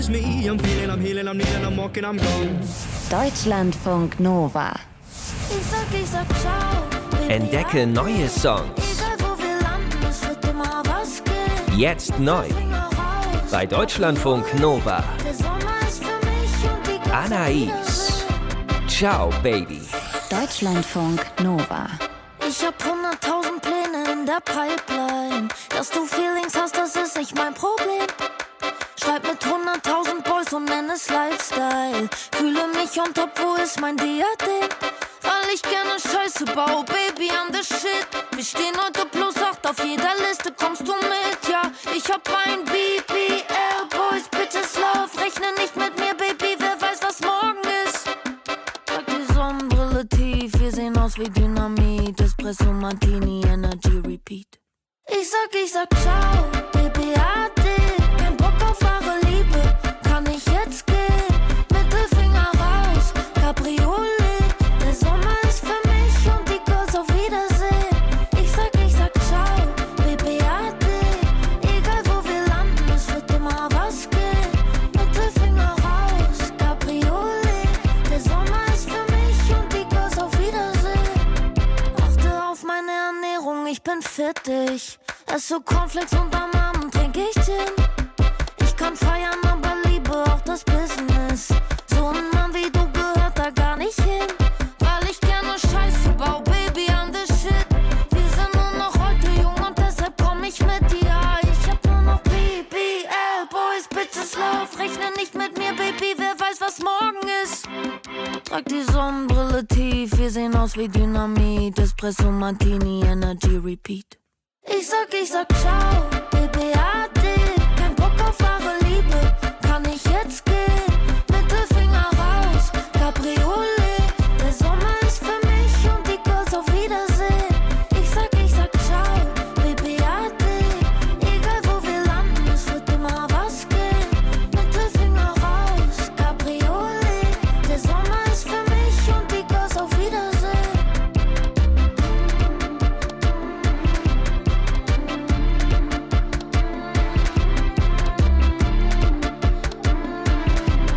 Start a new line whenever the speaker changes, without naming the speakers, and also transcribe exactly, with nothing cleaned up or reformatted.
Deutschlandfunk Nova.
Ich sag, ich sag ciao, Baby,
Entdecke neue Songs.
egal wo wir landen, es wird immer was gehen.
Jetzt neu.
Finger raus,
Bei Deutschlandfunk Nova.
der Sommer ist für mich und die ganze
Anais. Ciao, Baby.
Deutschlandfunk Nova.
Ich hab hunderttausend Pläne in der Pipeline. Dass du Feelings hast, das ist nicht mein Problem. Schreib mit hunderttausend Boys und nenn es Lifestyle. Fühle mich on top, wo ist mein Diadem? Weil ich gerne Scheiße baue, Baby, I'm the shit. Wir stehen heute plus acht, auf jeder Liste kommst du mit, ja. Ich hab ein B B L, Boys, Bitches, Love. Rechne nicht mit mir, Baby, wer weiß, was morgen ist. Trag die Sonnenbrille tief, wir sehen aus wie Dynamit. Espresso, Martini, Energy, Repeat. Ich sag, ich sag ciao, Baby, ade. Kein Bock auf wahre Liebe, kann ich jetzt gehen? Mittelfinger raus, Cabriolet. Der Sommer ist für mich und die Girls auf Wiedersehen. Ich sag, ich sag ciao, Baby, ade. Egal wo wir landen, es wird immer was gehen. Mittelfinger raus, Cabriolet. Der Sommer ist für mich und die Girls auf Wiedersehen. Achte auf meine Ernährung, ich bin fittig. Esse Cornflakes und am Abend trink ich Gin. Ich kann feiern, aber liebe auch das Business. So ein Mann wie du gehört da gar nicht hin. Weil ich gerne Scheiße bau, Baby, I'm the shit. Wir sind nur noch heute jung und deshalb komm ich mit, ja. Ich hab nur noch B B L, Boys, Bitches, Love. Rechne nicht mit mir, Baby, wer weiß, was morgen ist. Trag die Sonnenbrille tief, wir sehen aus wie Dynamit. Espresso, Martini, Energy, Repeat. Ich sag, ich sag ciao, Baby, ade. Kein Bock auf wahre Liebe,